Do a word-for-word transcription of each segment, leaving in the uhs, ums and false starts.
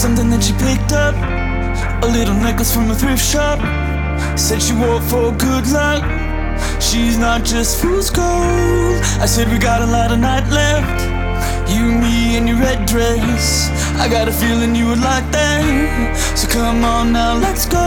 something that she picked up, a little necklace from a thrift shop. Said she wore it for good luck. She's not just fool's gold. I said we got a lot of night left. You, me, and your red dress. I got a feeling you would like that. So come on now, let's go.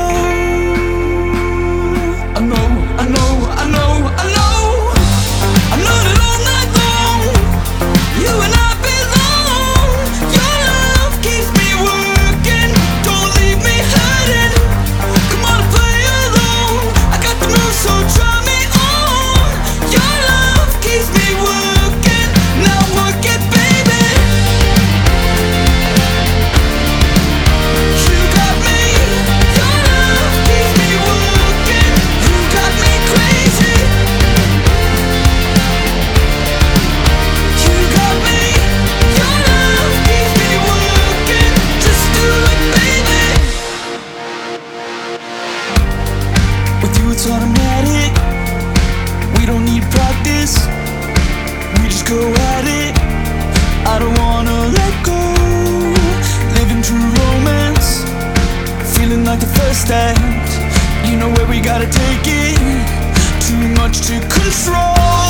I know, I know, I know, I know. I know that all night long you and I belong. Your love keeps me working. Don't leave me hurting. Come on and play along. I got the moves, so try me on. Your love keeps me working. Now work it, baby. You got me. Your love keeps me working. You got me crazy. You got me. Your love keeps me working. Just do it, baby. With you it's automatic. We don't need practice. We just go at it. I don't wanna let go. Living true romance. Feeling like the first act. You know where we gotta take it. Too much to control.